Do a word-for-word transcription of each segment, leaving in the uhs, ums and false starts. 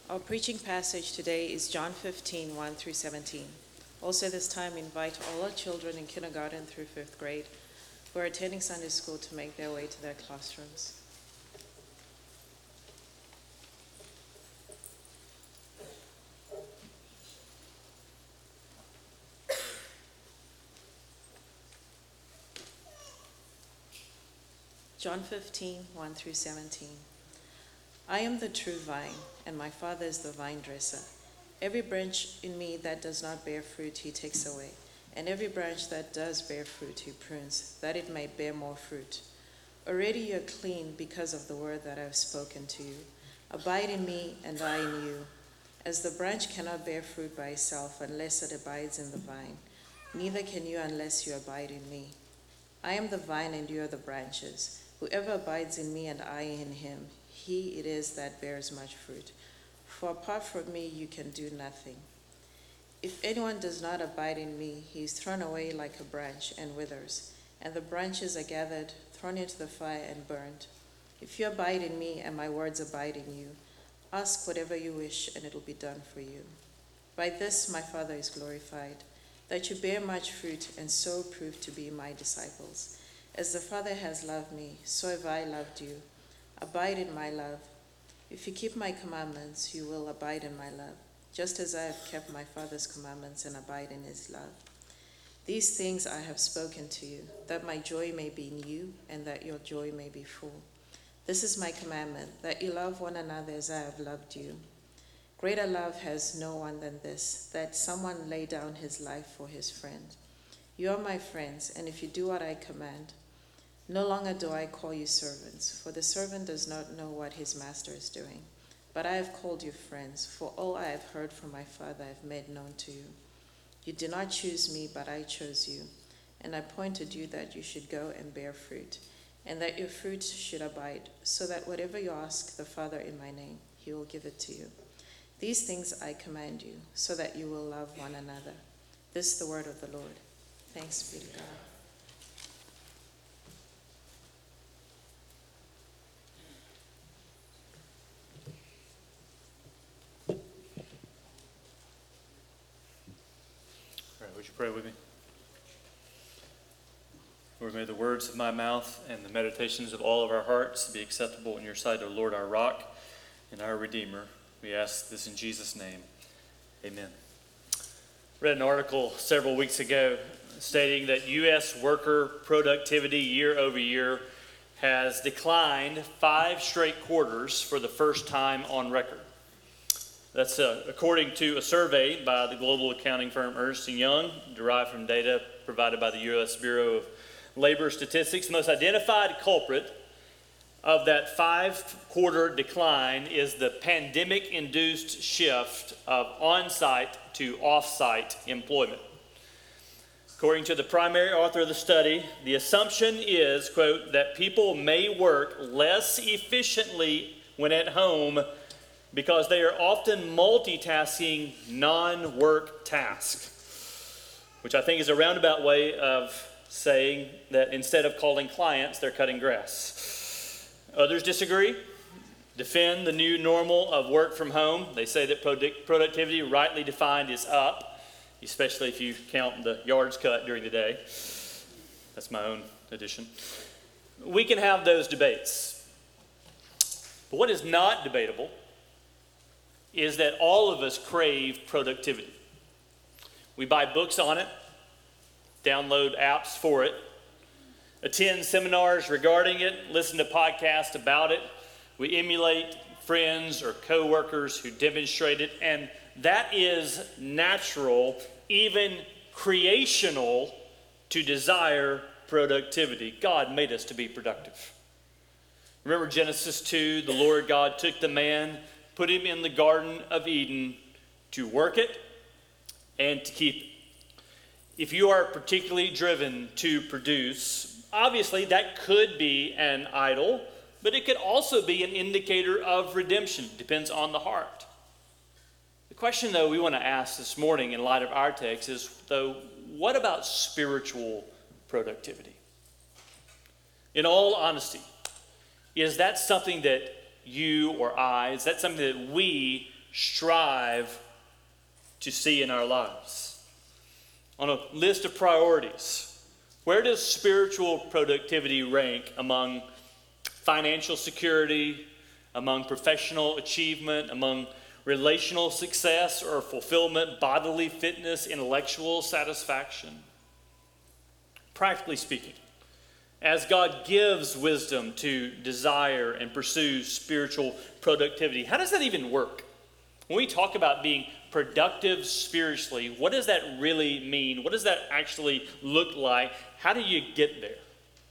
Our preaching passage today is John fifteen, one through seventeen. Also this time, invite all our children in kindergarten through fifth grade who are attending Sunday school to make their way to their classrooms. John fifteen, one through seventeen. I am the true vine, and my Father is the vine dresser. Every branch in me that does not bear fruit, he takes away. And every branch that does bear fruit, he prunes, that it may bear more fruit. Already you are clean because of the word that I have spoken to you. Abide in me, and I in you. As the branch cannot bear fruit by itself unless it abides in the vine, neither can you unless you abide in me. I am the vine, and you are the branches. Whoever abides in me and I in him, he it is that bears much fruit. For apart from me you can do nothing. If anyone does not abide in me, he is thrown away like a branch and withers, and the branches are gathered, thrown into the fire and burned. If you abide in me and my words abide in you, ask whatever you wish and it will be done for you. By this my Father is glorified, that you bear much fruit and so prove to be my disciples. As the Father has loved me, so have I loved you. Abide in my love. If you keep my commandments, you will abide in my love, just as I have kept my Father's commandments and abide in his love. These things I have spoken to you, that my joy may be in you and that your joy may be full. This is my commandment, that you love one another as I have loved you. Greater love has no one than this, that someone lay down his life for his friend. You are my friends, and if you do what I command. No longer do I call you servants, for the servant does not know what his master is doing. But I have called you friends, for all I have heard from my Father I have made known to you. You did not choose me, but I chose you, and I appointed you that you should go and bear fruit, and that your fruit should abide, so that whatever you ask the Father in my name, he will give it to you. These things I command you, so that you will love one another. This is the word of the Lord. Thanks be to God. Would you pray with me? Lord, may the words of my mouth and the meditations of all of our hearts be acceptable in your sight, O Lord, our rock and our Redeemer. We ask this in Jesus' name. Amen. I read an article several weeks ago stating that U S worker productivity year over year has declined five straight quarters for the first time on record. That's uh, according to a survey by the global accounting firm Ernst and Young, derived from data provided by the U S Bureau of Labor Statistics. The most identified culprit of that five-quarter decline is the pandemic-induced shift of on-site to off-site employment. According to the primary author of the study, the assumption is, quote, that people may work less efficiently when at home because they are often multitasking non-work tasks, which I think is a roundabout way of saying that instead of calling clients, they're cutting grass. Others disagree, defend the new normal of work from home. They say that product- productivity, rightly defined, is up, especially if you count the yards cut during the day. That's my own addition. We can have those debates. But what is not debatable is that all of us crave productivity. We buy books on it, download apps for it, attend seminars regarding it, listen to podcasts about it. We emulate friends or coworkers who demonstrate it, and that is natural, even creational, to desire productivity. God made us to be productive. Remember Genesis two, the Lord God took the man, put him in the Garden of Eden to work it and to keep it. If you are particularly driven to produce, obviously that could be an idol, but it could also be an indicator of redemption. It depends on the heart. The question, though, we want to ask this morning in light of our text is, though, what about spiritual productivity? In all honesty, is that something that you or I, is that something that we strive to see in our lives? On a list of priorities, where does spiritual productivity rank among financial security, among professional achievement, among relational success or fulfillment, bodily fitness, intellectual satisfaction? Practically speaking, as God gives wisdom to desire and pursue spiritual productivity, how does that even work? When we talk about being productive spiritually, what does that really mean? What does that actually look like? How do you get there?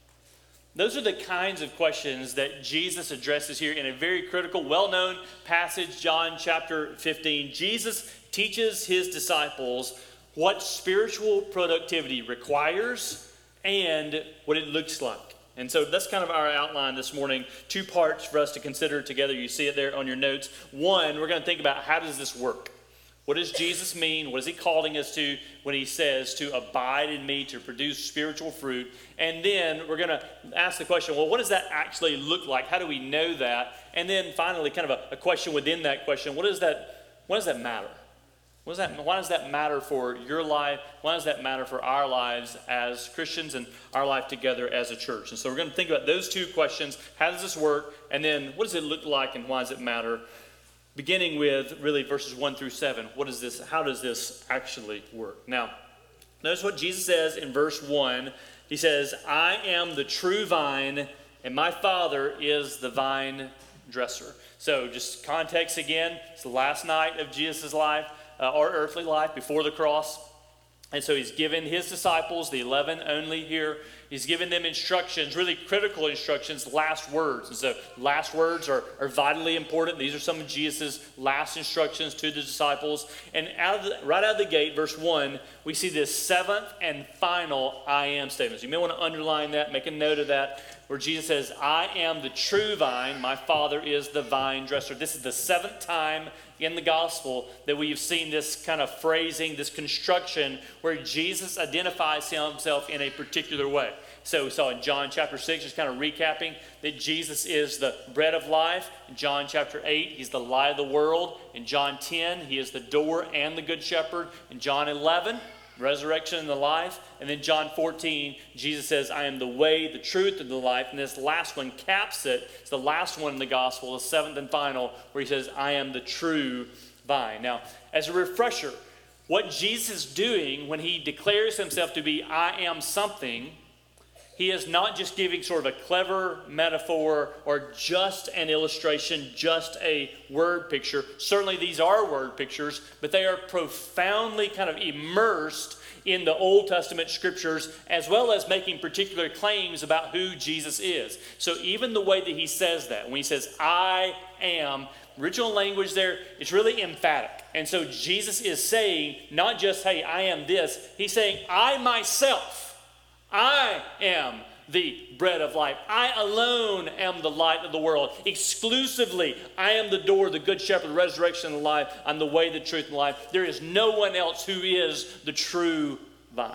Those are the kinds of questions that Jesus addresses here in a very critical, well-known passage, John chapter fifteen. Jesus teaches his disciples what spiritual productivity requires and what it looks like. And so that's kind of our outline this morning. Two parts for us to consider together. You see it there on your notes. One, we're going to think about how does this work? What does Jesus mean? What is he calling us to when he says to abide in me, to produce spiritual fruit? And then we're going to ask the question, well, what does that actually look like? How do we know that? And then finally, kind of a, a question within that question, what does that, what does that matter? What does that, why does that matter for your life? Why does that matter for our lives as Christians and our life together as a church? And so we're going to think about those two questions. How does this work? And then what does it look like and why does it matter? Beginning with really verses one through seven. What is this? How does this actually work? Now, notice what Jesus says in verse one. He says, I am the true vine, and my Father is the vine dresser. So just context again. It's the last night of Jesus' life. Uh, our earthly life before the cross. And so he's given his disciples, the eleven only here, he's given them instructions, really critical instructions, last words. And so last words are, are vitally important. These are some of Jesus' last instructions to the disciples. And out of the, right out of the gate, verse one, we see this seventh and final I am statement. So you may want to underline that, make a note of that, where Jesus says, I am the true vine, my Father is the vine dresser. This is the seventh time in the gospel that we've seen this kind of phrasing, this construction where Jesus identifies himself in a particular way. So we saw in John chapter six, just kind of recapping, that Jesus is the bread of life. In John chapter eight, he's the light of the world. In John ten, he is the door and the good shepherd. In John eleven, resurrection and the life. And then John fourteen, Jesus says, I am the way, the truth, and the life. And this last one caps it. It's the last one in the gospel, the seventh and final, where he says, I am the true vine. Now, as a refresher, what Jesus is doing when he declares himself to be I am something, he is not just giving sort of a clever metaphor or just an illustration, just a word picture. Certainly these are word pictures, but they are profoundly kind of immersed in the Old Testament scriptures, as well as making particular claims about who Jesus is. So even the way that he says that, when he says, I am, original language there, it's really emphatic. And so Jesus is saying, not just, hey, I am this. He's saying, I myself, I am the bread of life. I alone am the light of the world. Exclusively, I am the door, the good shepherd, the resurrection, and the life. I'm the way, the truth, and the life. There is no one else who is the true vine.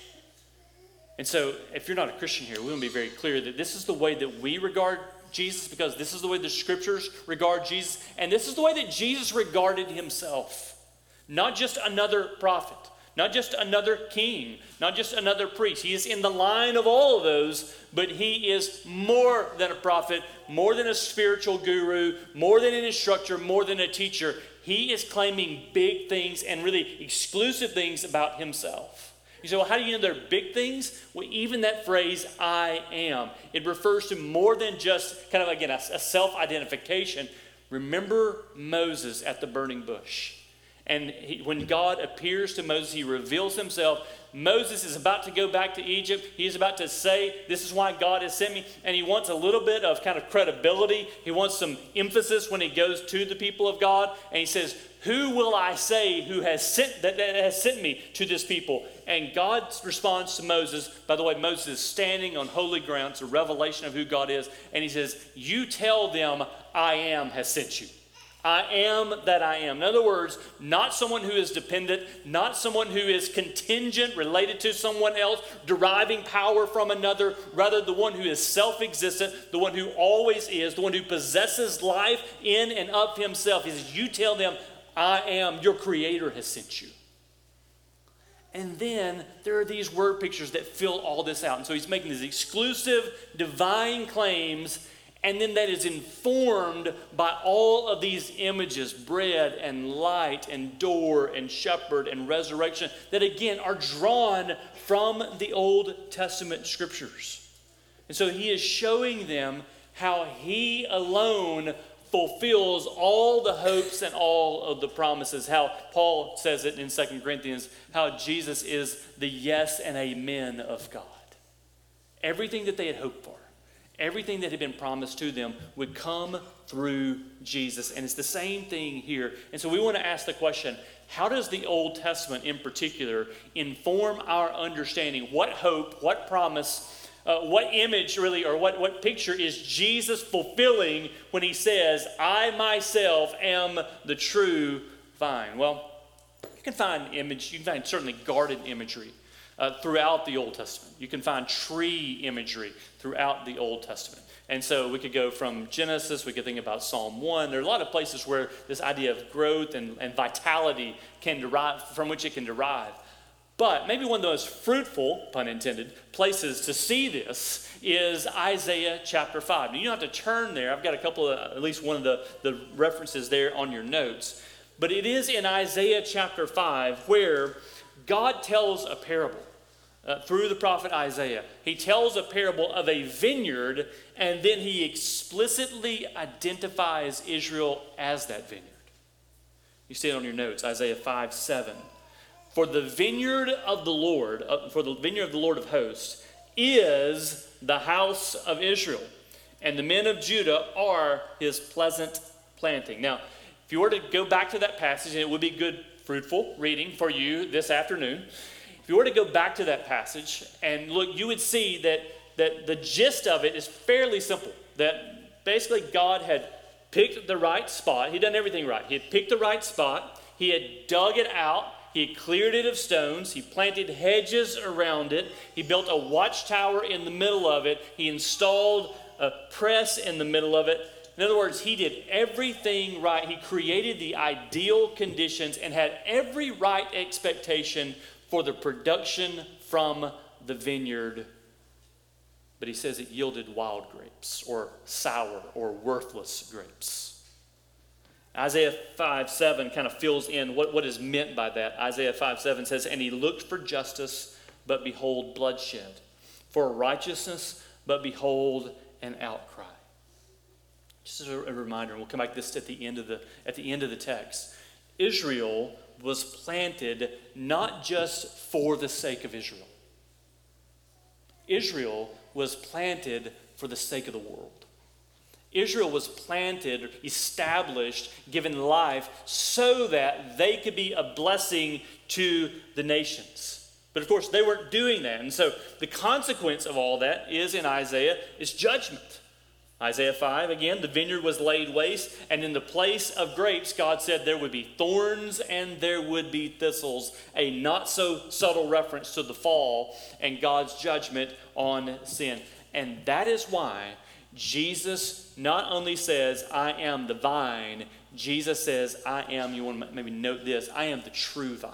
And so, if you're not a Christian here, we want to be very clear that this is the way that we regard Jesus, because this is the way the scriptures regard Jesus, and this is the way that Jesus regarded himself. Not just another prophet. Not just another king, not just another priest. He is in the line of all of those, but he is more than a prophet, more than a spiritual guru, more than an instructor, more than a teacher. He is claiming big things and really exclusive things about himself. You say, well, how do you know they're big things? Well, even that phrase, I am, it refers to more than just kind of, again, a, a self-identification. Remember Moses at the burning bush. And he, when God appears to Moses, he reveals himself. Moses is about to go back to Egypt. He's about to say, this is why God has sent me. And he wants a little bit of kind of credibility. He wants some emphasis when he goes to the people of God. And he says, who will I say who has sent that, that has sent me to this people? And God responds to Moses. By the way, Moses is standing on holy ground. It's a revelation of who God is. And he says, you tell them I am has sent you. I am that I am. In other words, not someone who is dependent, not someone who is contingent, related to someone else, deriving power from another, rather the one who is self-existent, the one who always is, the one who possesses life in and of himself. He says, you tell them, I am, your creator has sent you. And then there are these word pictures that fill all this out. And so he's making these exclusive divine claims, and then that is informed by all of these images, bread and light and door and shepherd and resurrection, that again are drawn from the Old Testament scriptures. And so he is showing them how he alone fulfills all the hopes and all of the promises. How Paul says it in Second Corinthians, how Jesus is the yes and amen of God. Everything that they had hoped for, everything that had been promised to them would come through Jesus. And it's the same thing here. And so we want to ask the question, how does the Old Testament in particular inform our understanding? What hope, what promise, Uh, what image really, or what, what picture is Jesus fulfilling when he says, I myself am the true vine? Well, you can find image, you can find certainly garden imagery uh, throughout the Old Testament. You can find tree imagery throughout the Old Testament. And so we could go from Genesis, we could think about Psalm one. There are a lot of places where this idea of growth and, and vitality can derive, from which it can derive. But maybe one of the most fruitful, pun intended, places to see this is Isaiah chapter five. Now, you don't have to turn there. I've got a couple of, at least one of the, the references there on your notes. But it is in Isaiah chapter five where God tells a parable uh, through the prophet Isaiah. He tells a parable of a vineyard, and then he explicitly identifies Israel as that vineyard. You see it on your notes, Isaiah five seven. For the vineyard of the Lord, uh, for the vineyard of the Lord of hosts, is the house of Israel, and the men of Judah are his pleasant planting. Now, if you were to go back to that passage, and it would be good, fruitful reading for you this afternoon. If you were to go back to that passage and look, you would see that, that the gist of it is fairly simple. That basically God had picked the right spot. He'd done everything right. He had picked the right spot. He had dug it out. He cleared it of stones. He planted hedges around it. He built a watchtower in the middle of it. He installed a press in the middle of it. In other words, he did everything right. He created the ideal conditions and had every right expectation for the production from the vineyard. But he says it yielded wild grapes, or sour, or worthless grapes. Isaiah five seven kind of fills in what, what is meant by that. Isaiah five seven says, and he looked for justice, but behold bloodshed. For righteousness, but behold an outcry. Just as a, a reminder, and we'll come back to this at the end of the at the end of the text. Israel was planted not just for the sake of Israel. Israel was planted for the sake of the world. Israel was planted, established, given life so that they could be a blessing to the nations. But of course, they weren't doing that. And so the consequence of all that is in Isaiah is judgment. Isaiah five, again, the vineyard was laid waste, and in the place of grapes, God said there would be thorns and there would be thistles, a not so subtle reference to the fall and God's judgment on sin. And that is why Jesus not only says, I am the vine, Jesus says, I am, you want to maybe note this, I am the true vine.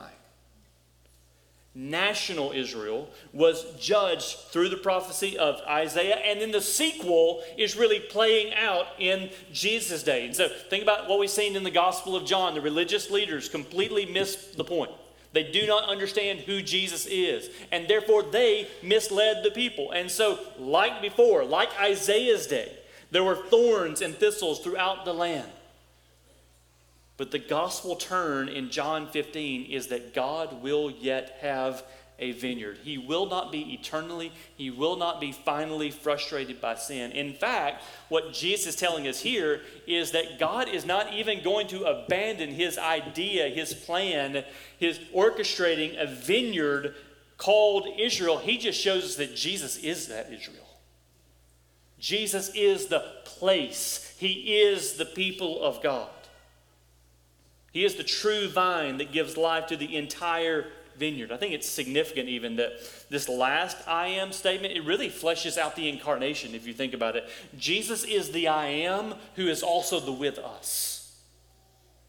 National Israel was judged through the prophecy of Isaiah, and then the sequel is really playing out in Jesus' day. And so think about what we've seen in the Gospel of John. The religious leaders completely miss the point. They do not understand who Jesus is, and therefore they misled the people. And so, like before, like Isaiah's day, there were thorns and thistles throughout the land. But the gospel turn in John fifteen is that God will yet have a vineyard. He will not be eternally, he will not be finally frustrated by sin. In fact, what Jesus is telling us here is that God is not even going to abandon his idea, his plan, his orchestrating a vineyard called Israel. He just shows us that Jesus is that Israel. Jesus is the place. He is the people of God. He is the true vine that gives life to the entire vineyard. I think it's significant even that this last I am statement, it really fleshes out the incarnation if you think about it. Jesus is the I am who is also the with us.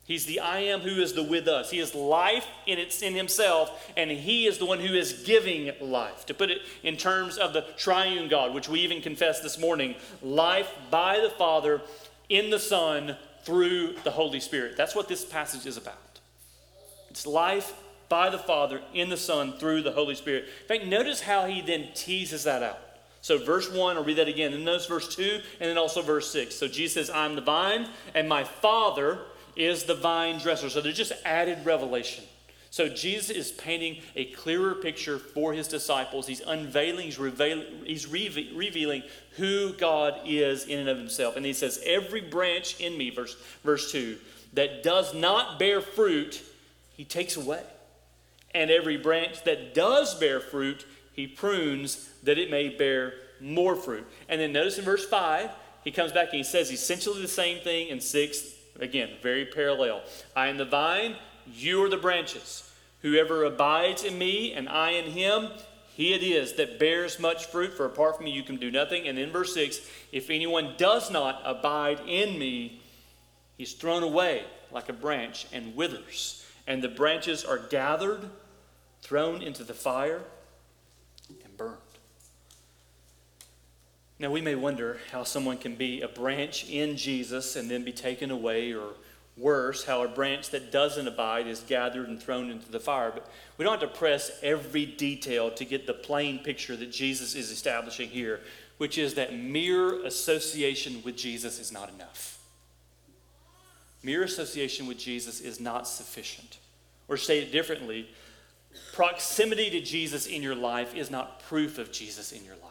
He's the I am who is the with us. He is life in its in himself, and he is the one who is giving life. To put it in terms of the triune God, which we even confessed this morning, life by the Father in the Son through the Holy Spirit. That's what this passage is about. It's life by the Father in the Son through the Holy Spirit. In fact, notice how he then teases that out. So verse one, I'll read that again. And notice verse two, and then also verse six. So Jesus says, I'm the vine, and my Father is the vine dresser. So there's just added revelation. So Jesus is painting a clearer picture for his disciples. He's unveiling, he's, revealing, he's reve- revealing who God is in and of himself. And he says, every branch in me, verse, verse two, that does not bear fruit, he takes away. And every branch that does bear fruit, he prunes that it may bear more fruit. And then notice in verse five, he comes back and he says essentially the same thing in six. Again, very parallel. I am the vine, you are the branches. Whoever abides in me and I in him, he it is that bears much fruit, for apart from me you can do nothing. And in verse six, if anyone does not abide in me, he's thrown away like a branch and withers. And the branches are gathered, thrown into the fire, and burned. Now, we may wonder how someone can be a branch in Jesus and then be taken away, or worse, how a branch that doesn't abide is gathered and thrown into the fire. But we don't have to press every detail to get the plain picture that Jesus is establishing here, which is that mere association with Jesus is not enough. Mere association with Jesus is not sufficient. Or say it differently, proximity to Jesus in your life is not proof of Jesus in your life.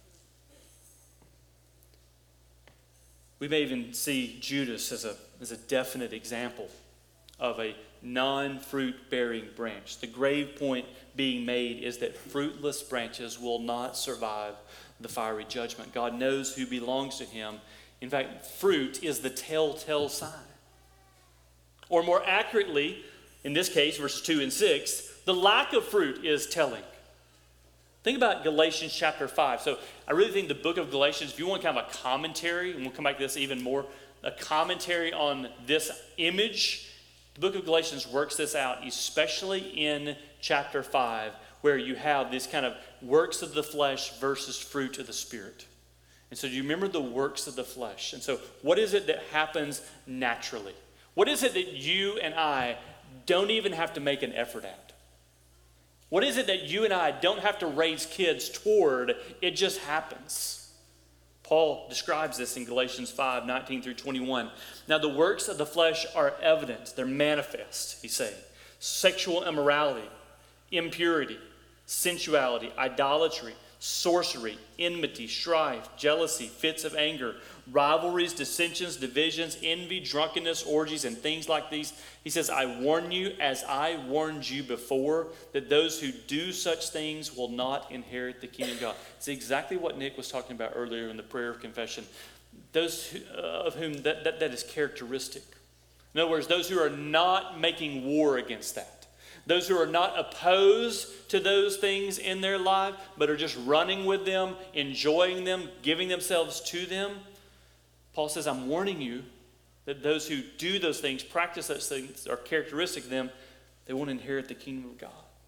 We may even see Judas as a, as a definite example of a non-fruit-bearing branch. The grave point being made is that fruitless branches will not survive the fiery judgment. God knows who belongs to him. In fact, fruit is the telltale sign. Or more accurately, in this case, verses two and six, the lack of fruit is telling. Think about Galatians chapter five. So I really think the book of Galatians, if you want kind of a commentary, and we'll come back to this even more, a commentary on this image, the book of Galatians works this out, especially in chapter five, where you have this kind of works of the flesh versus fruit of the Spirit. And so do you remember the works of the flesh? And so what is it that happens naturally? What is it that you and I don't even have to make an effort at? What is it that you and I don't have to raise kids toward? It just happens. Paul describes this in Galatians five, nineteen through twenty-one. Now the works of the flesh are evident. They're manifest, he's saying. Sexual immorality, impurity, sensuality, idolatry, sorcery, enmity, strife, jealousy, fits of anger, rivalries, dissensions, divisions, envy, drunkenness, orgies, and things like these. He says, I warn you, as I warned you before, that those who do such things will not inherit the kingdom of God. It's exactly what Nick was talking about earlier in the prayer of confession. Those who, uh, of whom that, that, that is characteristic. In other words, those who are not making war against that. Those who are not opposed to those things in their life, but are just running with them, enjoying them, giving themselves to them. Paul says, I'm warning you that those who do those things, practice those things, are characteristic of them, they won't inherit the kingdom of God.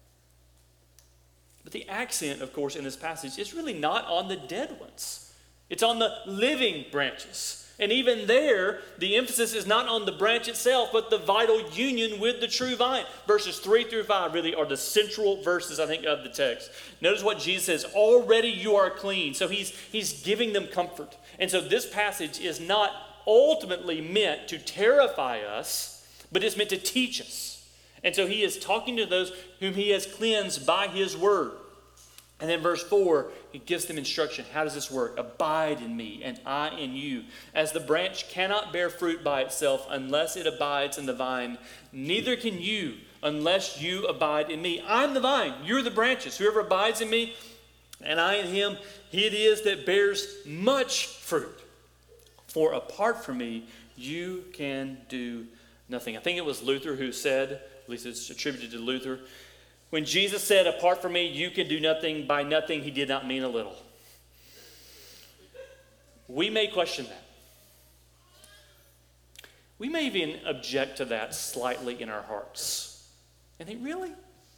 But the accent, of course, in this passage is really not on the dead ones. It's on the living branches. And even there, the emphasis is not on the branch itself, but the vital union with the true vine. Verses three through five really are the central verses, I think, of the text. Notice what Jesus says, already you are clean. So he's, he's giving them comfort. And so this passage is not ultimately meant to terrify us, but it's meant to teach us. And so he is talking to those whom he has cleansed by his word. And then verse four, he gives them instruction. How does this work? Abide in me and I in you. As the branch cannot bear fruit by itself unless it abides in the vine, neither can you unless you abide in me. I'm the vine, you're the branches. Whoever abides in me and I in him, he it is that bears much fruit. For apart from me, you can do nothing. I think it was Luther who said, at least it's attributed to Luther, when Jesus said, apart from me, you can do nothing, by nothing, he did not mean a little. We may question that. we may even object to that slightly in our hearts and think, really?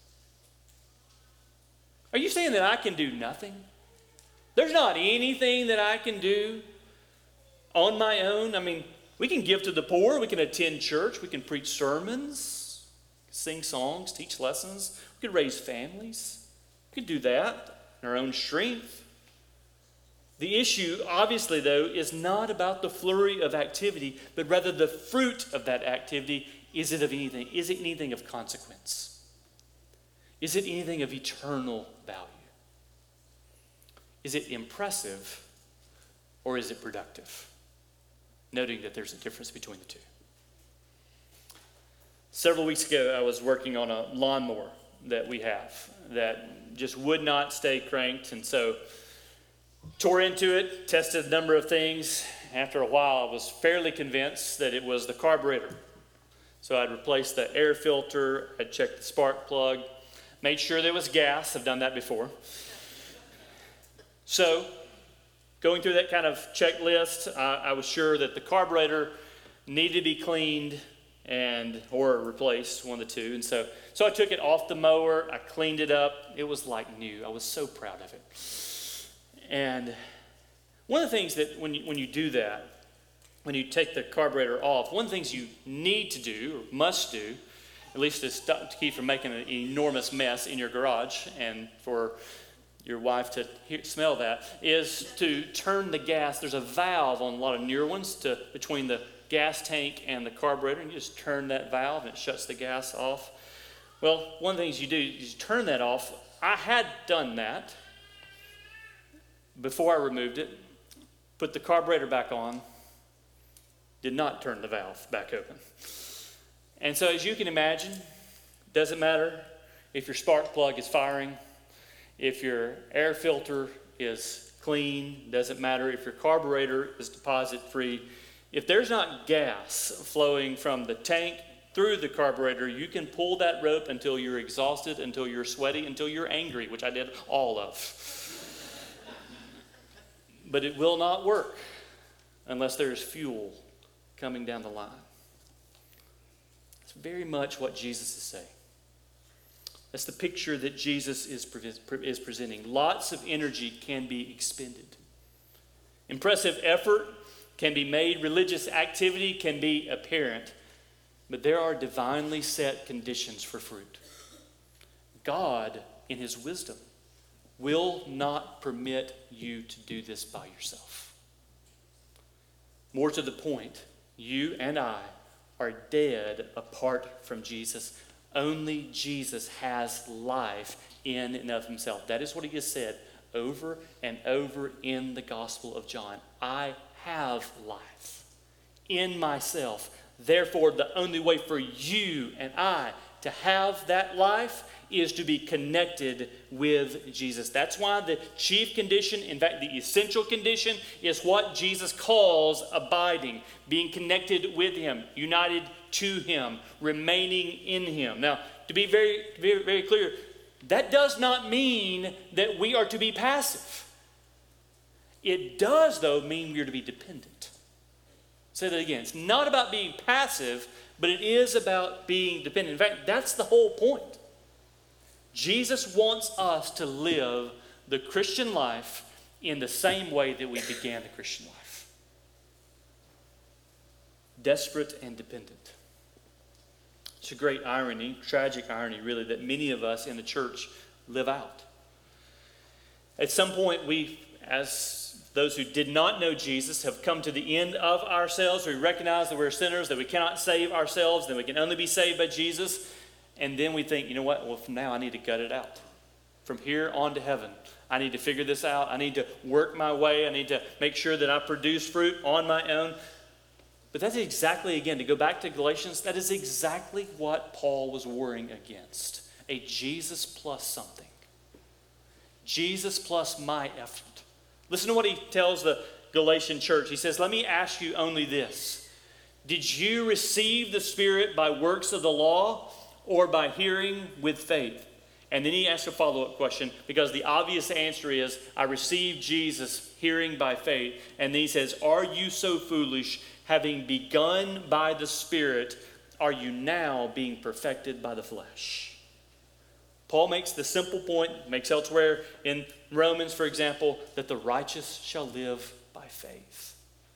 Are you saying that I can do nothing? There's not anything that I can do on my own? I mean, we can give to the poor, we can attend church, we can preach sermons, sing songs, teach lessons, we could raise families. We could do that in our own strength. The issue, obviously, though, is not about the flurry of activity, but rather the fruit of that activity. Is it of anything? Is it anything of consequence? Is it anything of eternal value? Is it impressive or is it productive? Noting that there's a difference between the two. Several weeks ago, I was working on a lawnmower that we have that just would not stay cranked, and so tore into it, tested a number of things. After a while, I was fairly convinced that it was the carburetor. So I'd replaced the air filter, I'd checked the spark plug, made sure there was gas. I've done that before. So, going through that kind of checklist, uh, I was sure that the carburetor needed to be cleaned and or replaced, one of the two. And so, so I took it off the mower, I cleaned it up. It was like new. I was so proud of it. And one of the things that when you, when you do that, when you take the carburetor off, one of the things you need to do, or must do, at least to, stop, to keep from making an enormous mess in your garage and for your wife to hear, smell that, is to turn the gas. There's a valve on a lot of newer ones to between the gas tank and the carburetor, and you just turn that valve and it shuts the gas off. Well, one of the things you do is you turn that off. I had done that before I removed it, put the carburetor back on, did not turn the valve back open. And so as you can imagine, doesn't matter if your spark plug is firing, if your air filter is clean, doesn't matter if your carburetor is deposit free. If there's not gas flowing from the tank through the carburetor, you can pull that rope until you're exhausted, until you're sweaty, until you're angry, which I did all of. But it will not work unless there's fuel coming down the line. It's very much what Jesus is saying. That's the picture that Jesus is, pre- is presenting. Lots of energy can be expended. Impressive effort can be made. Religious activity can be apparent. But there are divinely set conditions for fruit. God, in his wisdom, will not permit you to do this by yourself. More to the point, you and I are dead apart from Jesus. Only Jesus has life in and of himself. That is what he has said over and over in the Gospel of John. I have life in myself. Therefore, the only way for you and I to have that life is to be connected with Jesus. That's why the chief condition, in fact, the essential condition, is what Jesus calls abiding, being connected with him, united to him, remaining in him. Now, to be very, very, very clear, that does not mean that we are to be passive. It does, though, mean we are to be dependent. Say that again. It's not about being passive, but it is about being dependent. In fact, that's the whole point. Jesus wants us to live the Christian life in the same way that we began the Christian life. Desperate and dependent. It's a great irony, tragic irony really, that many of us in the church live out. At some point, we, as those who did not know Jesus, have come to the end of ourselves. We recognize that we're sinners, that we cannot save ourselves, that we can only be saved by Jesus. And then we think, you know what? Well, from now I need to gut it out. From here on to heaven, I need to figure this out. I need to work my way. I need to make sure that I produce fruit on my own. But that's exactly, again, to go back to Galatians, that is exactly what Paul was warring against. A Jesus plus something. Jesus plus my effort. Listen to what he tells the Galatian church. He says, let me ask you only this. Did you receive the Spirit by works of the law or by hearing with faith? And then he asks a follow-up question, because the obvious answer is, I received Jesus hearing by faith. And then he says, are you so foolish? having begun by the Spirit, are you now being perfected by the flesh? Paul makes the simple point, makes elsewhere in Romans, for example, that the righteous shall live by faith.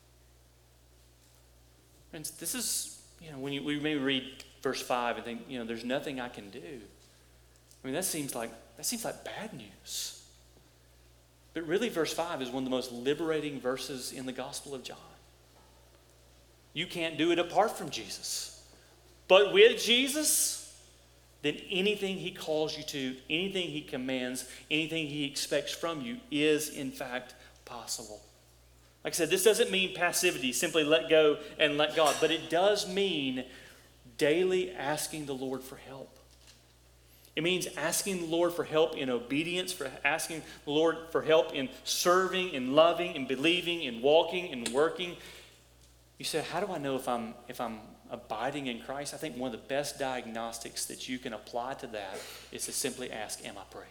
Friends, this is, you know, when you, we may read verse five and think, you know, there's nothing I can do. I mean, that seems like that seems like bad news. But really, verse five is one of the most liberating verses in the Gospel of John. You can't do it apart from Jesus. But with Jesus, then anything he calls you to, anything he commands, anything he expects from you is, in fact, possible. Like I said, this doesn't mean passivity, simply let go and let God. But it does mean daily asking the Lord for help. It means asking the Lord for help in obedience, for asking the Lord for help in serving, in loving, in believing, in walking, in working. You say, how do I know if I'm if I'm abiding in Christ? I think one of the best diagnostics that you can apply to that is to simply ask, am I praying?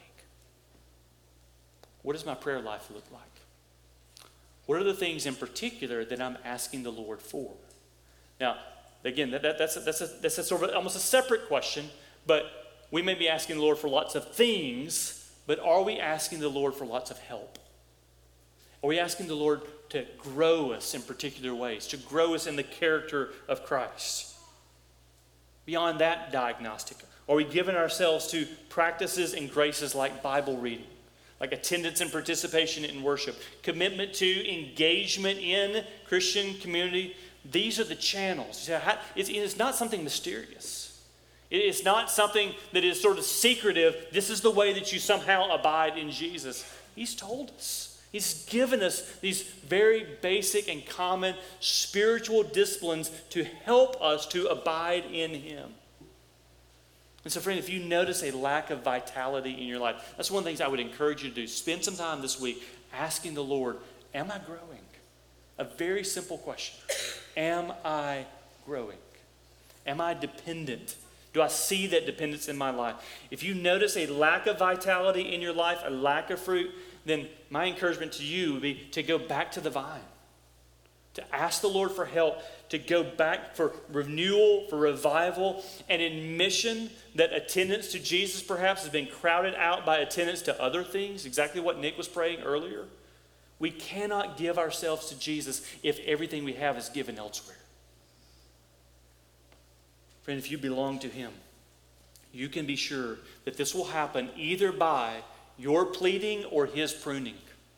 What does my prayer life look like? What are the things in particular that I'm asking the Lord for? Now, again, that, that, that's, a, that's, a, that's a sort of almost a separate question, but we may be asking the Lord for lots of things, but are we asking the Lord for lots of help? Are we asking the Lord to grow us in particular ways, to grow us in the character of Christ? Beyond that diagnostic, are we giving ourselves to practices and graces like Bible reading, like attendance and participation in worship, commitment to engagement in Christian community? These are the channels. It's not something mysterious. It's not something that is sort of secretive. This is the way that you somehow abide in Jesus. He's told us. He's given us these very basic and common spiritual disciplines to help us to abide in Him. And so, friend, if you notice a lack of vitality in your life, that's one of the things I would encourage you to do. Spend some time this week asking the Lord, am I growing? A very simple question. Am I growing? Am I dependent? Do I see that dependence in my life? If you notice a lack of vitality in your life, a lack of fruit, then my encouragement to you would be to go back to the vine, to ask the Lord for help, to go back for renewal, for revival, and admission that attendance to Jesus perhaps has been crowded out by attendance to other things, exactly what Nick was praying earlier. We cannot give ourselves to Jesus if everything we have is given elsewhere. Friend, if you belong to Him, you can be sure that this will happen either by your pleading or His pruning.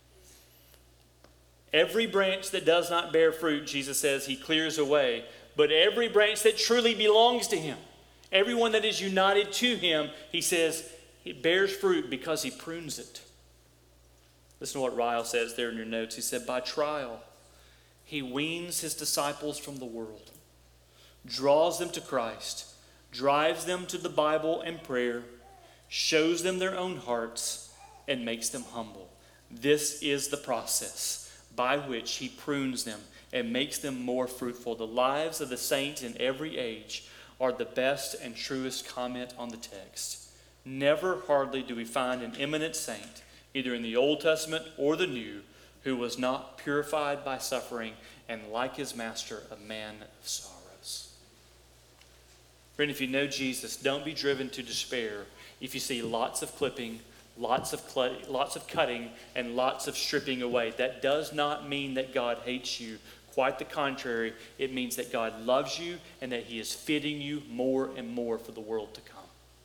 Every branch that does not bear fruit, Jesus says, He clears away. But every branch that truly belongs to Him, everyone that is united to Him, He says, it bears fruit because He prunes it. Listen to what Ryle says there in your notes. He said, by trial, He weans His disciples from the world, draws them to Christ, drives them to the Bible and prayer, shows them their own hearts, and makes them humble. This is the process by which He prunes them and makes them more fruitful. The lives of the saints in every age are the best and truest comment on the text. Never hardly do we find an eminent saint, either in the Old Testament or the New, who was not purified by suffering and, like his master, a man of sorrows. Friend, if you know Jesus, don't be driven to despair if you see lots of clipping, lots of cl- lots of cutting, and lots of stripping away. That does not mean that God hates you. Quite the contrary, it means that God loves you and that He is fitting you more and more for the world to come.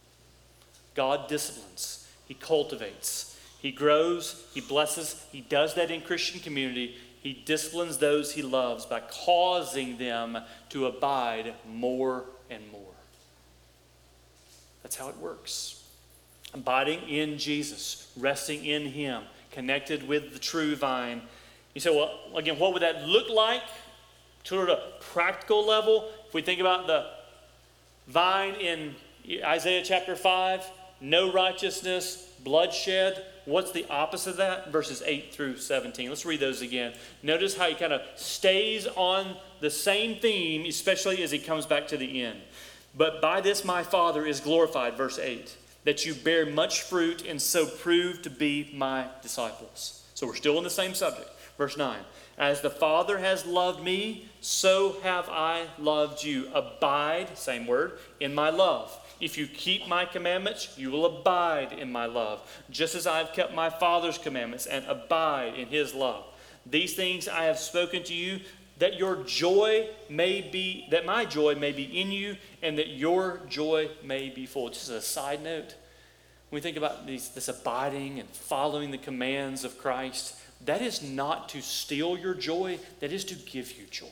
God disciplines. He cultivates. He grows. He blesses. He does that in Christian community. He disciplines those He loves by causing them to abide more and more. That's how it works. Abiding in Jesus, resting in Him, connected with the true vine. You say, well, again, what would that look like? Sort of a practical level. If we think about the vine in Isaiah chapter five, no righteousness, bloodshed. What's the opposite of that? Verses eight through seventeen. Let's read those again. Notice how he kind of stays on the same theme, especially as he comes back to the end. But by this my Father is glorified, verse eight, that you bear much fruit and so prove to be my disciples. So we're still on the same subject. Verse nine, as the Father has loved me, so have I loved you. Abide, same word, in my love. If you keep my commandments, you will abide in my love, just as I have kept my Father's commandments and abide in his love. These things I have spoken to you, that your joy may be, that my joy may be in you, and that your joy may be full. Just as a side note, when we think about these, this abiding and following the commands of Christ, that is not to steal your joy, that is to give you joy.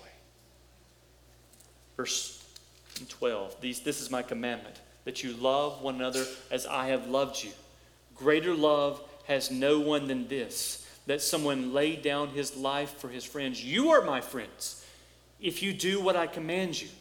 Verse twelve, these, this is my commandment, that you love one another as I have loved you. Greater love has no one than this, that someone laid down his life for his friends. You are my friends if you do what I command you.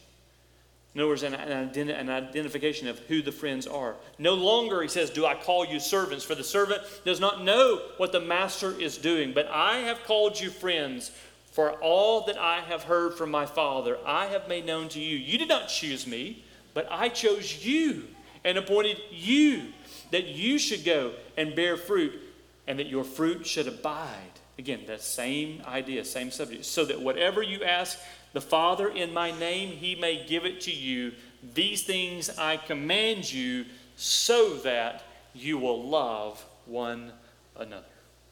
In other words, an, an, identi- an identification of who the friends are. No longer, he says, do I call you servants, for the servant does not know what the master is doing. But I have called you friends, for all that I have heard from my Father, I have made known to you. You did not choose me, but I chose you and appointed you, that you should go and bear fruit, and that your fruit should abide. Again, that same idea, same subject. So that whatever you ask the Father in my name, he may give it to you. These things I command you, so that you will love one another.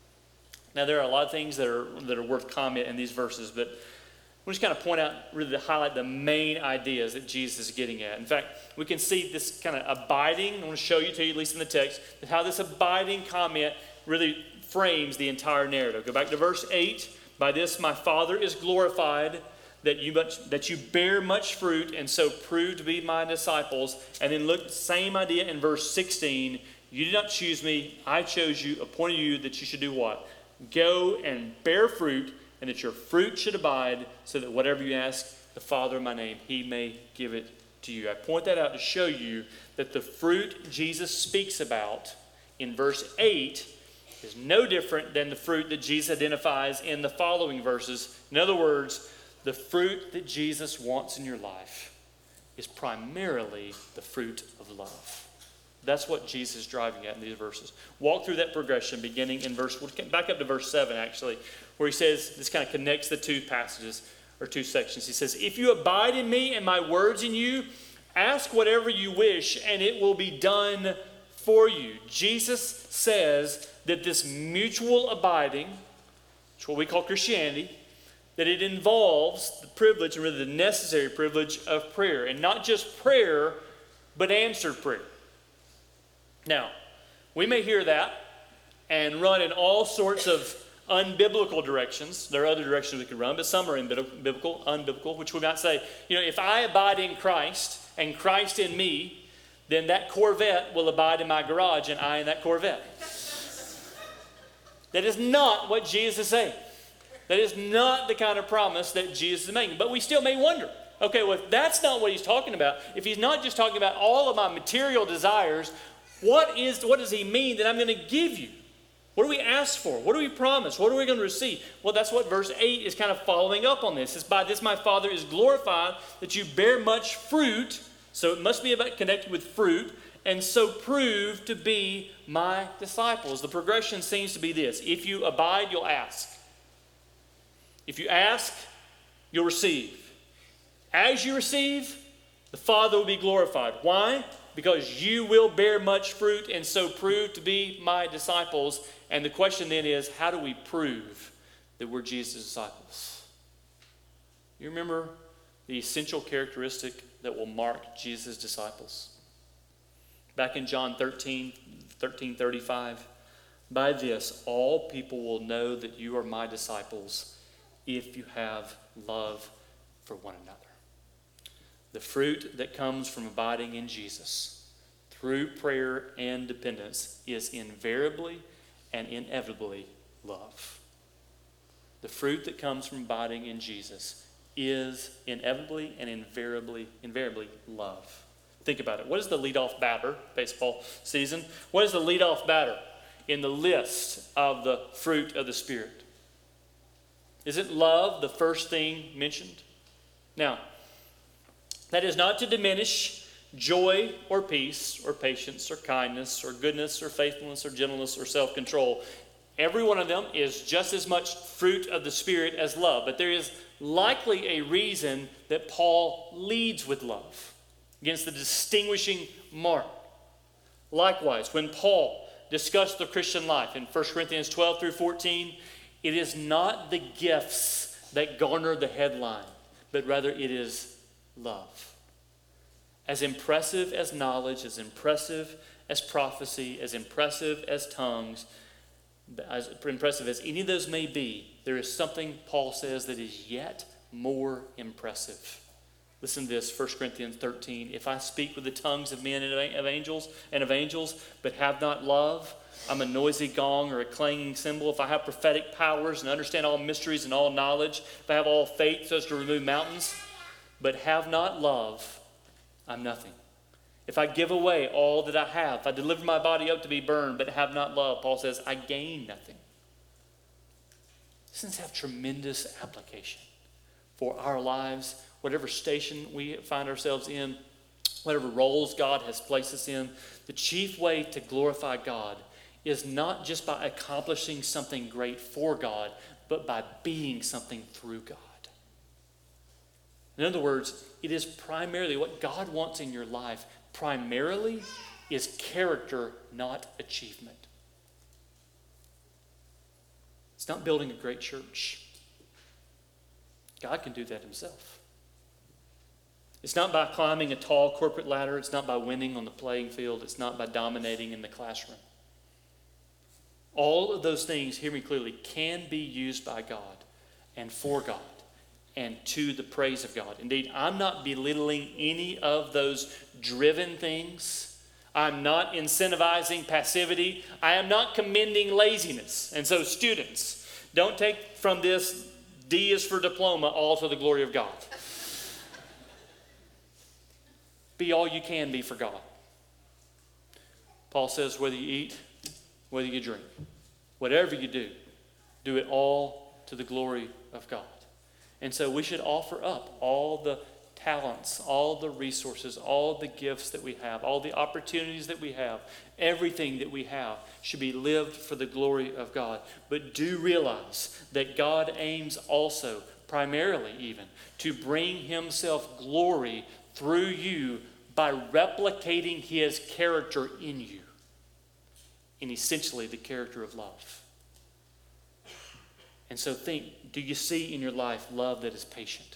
Now, there are a lot of things that are, that are worth comment in these verses, but we'll just kind of point out, really to highlight the main ideas that Jesus is getting at. In fact, we can see this kind of abiding. I want to show you to you, at least in the text, how this abiding comment really frames the entire narrative. Go back to verse eight. By this my Father is glorified, that you much, that you bear much fruit, and so prove to be my disciples. And then look, same idea in verse sixteen. You did not choose me, I chose you, appointed you that you should do what? Go and bear fruit, and that your fruit should abide, so that whatever you ask the Father in my name, he may give it to you. I point that out to show you that the fruit Jesus speaks about in verse eight is no different than the fruit that Jesus identifies in the following verses. In other words, the fruit that Jesus wants in your life is primarily the fruit of love. That's what Jesus is driving at in these verses. Walk through that progression beginning in verse, we'll back up to verse seven actually, where he says, this kind of connects the two passages or two sections. He says, if you abide in me and my words in you, ask whatever you wish and it will be done for you. Jesus says that this mutual abiding, which is what we call Christianity, that it involves the privilege, and really the necessary privilege of prayer. And not just prayer, but answered prayer. Now, we may hear that and run in all sorts of unbiblical directions. There are other directions we could run, but some are biblical, unbiblical, which we might say, you know, if I abide in Christ and Christ in me, then that Corvette will abide in my garage and I in that Corvette. That is not what Jesus is saying. That is not the kind of promise that Jesus is making. But we still may wonder, okay, well, if that's not what he's talking about, if he's not just talking about all of my material desires, what is what does he mean that I'm going to give you? What do we ask for? What do we promise? What are we going to receive? Well, that's what verse eight is kind of following up on this. It's by this my Father is glorified, that you bear much fruit. So it must be about connected with fruit, and so prove to be my disciples. The progression seems to be this. If you abide, you'll ask. If you ask, you'll receive. As you receive, the Father will be glorified. Why? Because you will bear much fruit and so prove to be my disciples. And the question then is, how do we prove that we're Jesus' disciples? You remember the essential characteristic that will mark Jesus' disciples? Back in John thirteen, thirteen thirty-five, by this all people will know that you are my disciples if you have love for one another. The fruit that comes from abiding in Jesus through prayer and dependence is invariably and inevitably love. The fruit that comes from abiding in Jesus is inevitably and invariably, invariably love. Think about it. What is the leadoff batter, baseball season? What is the leadoff batter in the list of the fruit of the Spirit? Isn't love the first thing mentioned? Now, that is not to diminish joy or peace or patience or kindness or goodness or faithfulness or gentleness or self-control. every one of them is just as much fruit of the Spirit as love. But there is likely a reason that Paul leads with love against the distinguishing mark. Likewise, when Paul discussed the Christian life in First Corinthians twelve through fourteen, it is not the gifts that garner the headline, but rather it is love. As impressive as knowledge, as impressive as prophecy, as impressive as tongues, as impressive as any of those may be, there is something, Paul says, that is yet more impressive. Listen to this, First Corinthians thirteen. If I speak with the tongues of men and of angels, and of angels, but have not love, I'm a noisy gong or a clanging cymbal. If I have prophetic powers and understand all mysteries and all knowledge, if I have all faith so as to remove mountains, but have not love, I'm nothing. If I give away all that I have, if I deliver my body up to be burned, but have not love, Paul says, I gain nothing. Doesn't this have tremendous application for our lives, whatever station we find ourselves in, whatever roles God has placed us in? The chief way to glorify God is not just by accomplishing something great for God, but by being something through God. In other words, it is primarily what God wants in your life, primarily is character, not achievement. It's not building a great church. God can do that himself. It's not by climbing a tall corporate ladder. It's not by winning on the playing field. It's not by dominating in the classroom. All of those things, hear me clearly, can be used by God and for God and to the praise of God. Indeed, I'm not belittling any of those driven things. I'm not incentivizing passivity. I am not commending laziness. And so students, don't take from this D is for diploma, all to the glory of God. Be all you can be for God. Paul says whether you eat, whether you drink, whatever you do, do it all to the glory of God. And so we should offer up all the talents, all the resources, all the gifts that we have, all the opportunities that we have, everything that we have should be lived for the glory of God. But do realize that God aims also, primarily even, to bring himself glory through you by replicating his character in you, and essentially the character of love. And so think, do you see in your life love that is patient?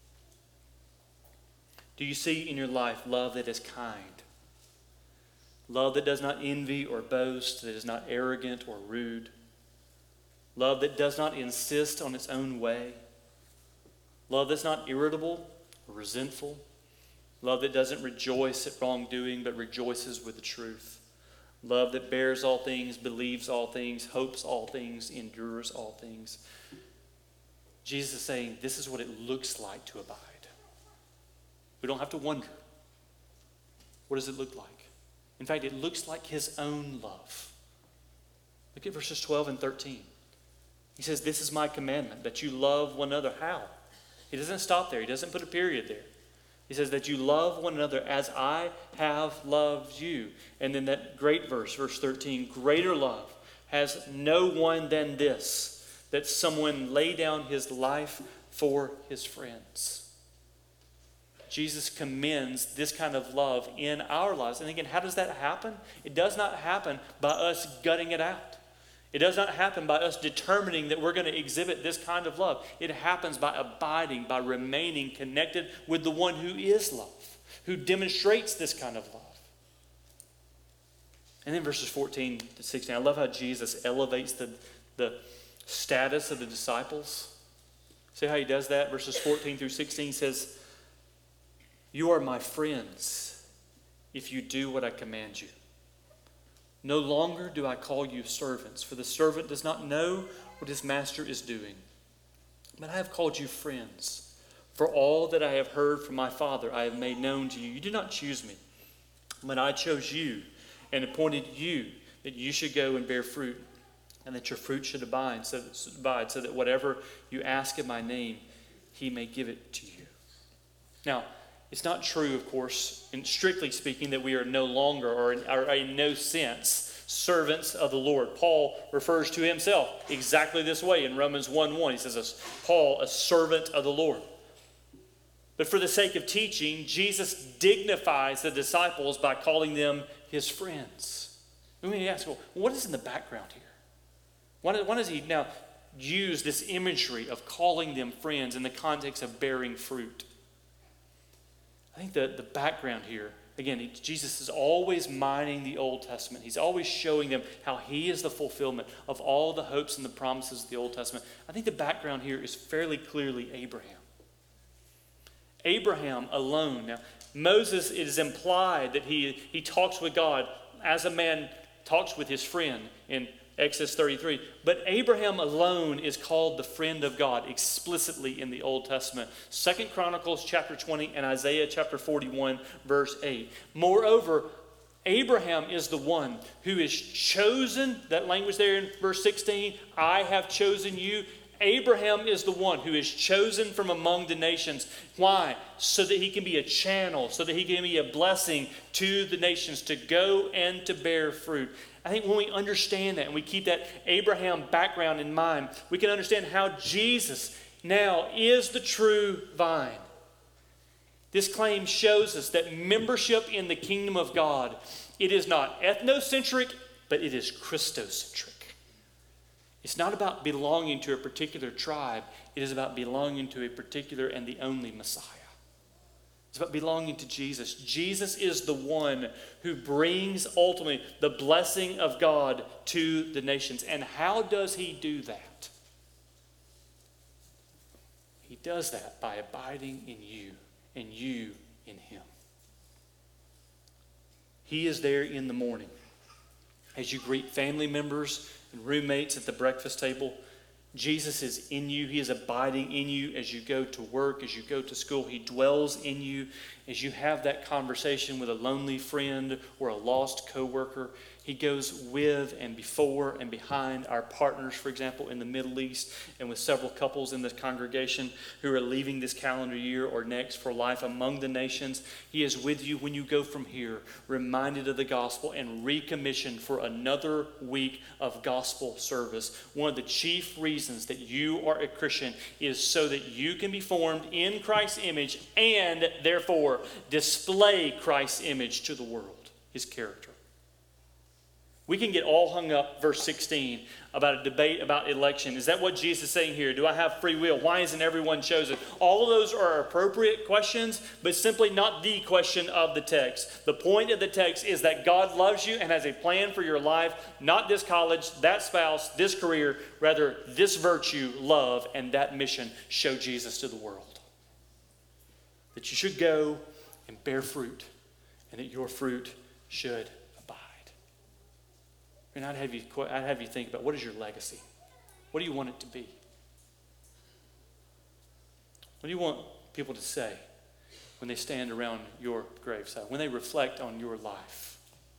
Do you see in your life love that is kind? Love that does not envy or boast, that is not arrogant or rude. Love that does not insist on its own way. Love that's not irritable or resentful. Love that doesn't rejoice at wrongdoing but rejoices with the truth. Love that bears all things, believes all things, hopes all things, endures all things. Jesus is saying this is what it looks like to abide. We don't have to wonder. What does it look like? In fact, it looks like his own love. Look at verses twelve and thirteen. He says, this is my commandment, that you love one another. How? He doesn't stop there. He doesn't put a period there. He says that you love one another as I have loved you. And then that great verse, verse thirteen, greater love has no one than this, that someone lay down his life for his friends. Jesus commends this kind of love in our lives. And again, how does that happen? It does not happen by us gutting it out. It does not happen by us determining that we're going to exhibit this kind of love. It happens by abiding, by remaining connected with the one who is love, who demonstrates this kind of love. And then verses fourteen to sixteen, I love how Jesus elevates the, the status of the disciples. See how he does that? Verses fourteen through sixteen says, you are my friends if you do what I command you. No longer do I call you servants, for the servant does not know what his master is doing. But I have called you friends. For all that I have heard from my Father I have made known to you. You did not choose me, but I chose you and appointed you that you should go and bear fruit, and that your fruit should abide, so that, abide, so that whatever you ask in my name, he may give it to you. Now, it's not true, of course, and strictly speaking, that we are no longer or in, or in no sense servants of the Lord. Paul refers to himself exactly this way in Romans one one. He says, Paul, a servant of the Lord. But for the sake of teaching, Jesus dignifies the disciples by calling them his friends. Let me ask, well, what is in the background here? Why does, why does he now use this imagery of calling them friends in the context of bearing fruit? I think the, the background here, again, he, Jesus is always mining the Old Testament. He's always showing them how he is the fulfillment of all the hopes and the promises of the Old Testament. I think the background here is fairly clearly Abraham. Abraham alone. Now, Moses, it is implied that he, he talks with God as a man talks with his friend in Exodus thirty-three. But Abraham alone is called the friend of God explicitly in the Old Testament. Second Chronicles chapter twenty and Isaiah chapter forty-one verse eight. Moreover, Abraham is the one who is chosen, that language there in verse sixteen, I have chosen you. Abraham is the one who is chosen from among the nations. Why? So that he can be a channel, so that he can be a blessing to the nations, to go and to bear fruit. I think when we understand that and we keep that Abraham background in mind, we can understand how Jesus now is the true vine. This claim shows us that membership in the kingdom of God, it is not ethnocentric, but it is Christocentric. It's not about belonging to a particular tribe. It is about belonging to a particular and the only Messiah. It's about belonging to Jesus. Jesus is the one who brings ultimately the blessing of God to the nations. And how does he do that? He does that by abiding in you and you in him. He is there in the morning as you greet family members and roommates at the breakfast table. Jesus is in you. He is abiding in you as you go to work, as you go to school. He dwells in you as you have that conversation with a lonely friend or a lost coworker. He goes with and before and behind our partners, for example, in the Middle East, and with several couples in this congregation who are leaving this calendar year or next for life among the nations. He is with you when you go from here, reminded of the gospel and recommissioned for another week of gospel service. One of the chief reasons that you are a Christian is so that you can be formed in Christ's image and therefore display Christ's image to the world, his character. We can get all hung up, verse sixteen, about a debate about election. Is that what Jesus is saying here? Do I have free will? Why isn't everyone chosen? All of those are appropriate questions, but simply not the question of the text. The point of the text is that God loves you and has a plan for your life, not this college, that spouse, this career, rather this virtue, love, and that mission, show Jesus to the world. That you should go and bear fruit, and that your fruit should And I'd have you, I'd have you think about, what is your legacy? What do you want it to be? What do you want people to say when they stand around your graveside, when they reflect on your life?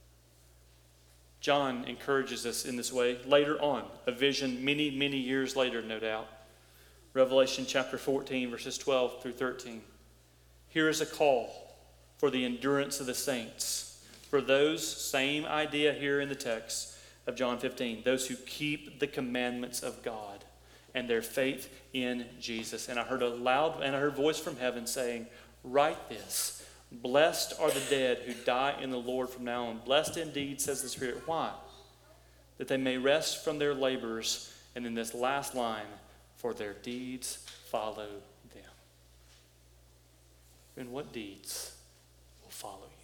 John encourages us in this way later on, a vision many, many years later, no doubt. Revelation chapter fourteen, verses twelve through thirteen. Here is a call for the endurance of the saints. For those, same idea here in the text of John fifteen, those who keep the commandments of God and their faith in Jesus. And I heard a loud, and I heard a voice from heaven saying, write this, blessed are the dead who die in the Lord from now on. Blessed indeed, says the Spirit. Why? That they may rest from their labors. And in this last line, for their deeds follow them. And what deeds will follow you?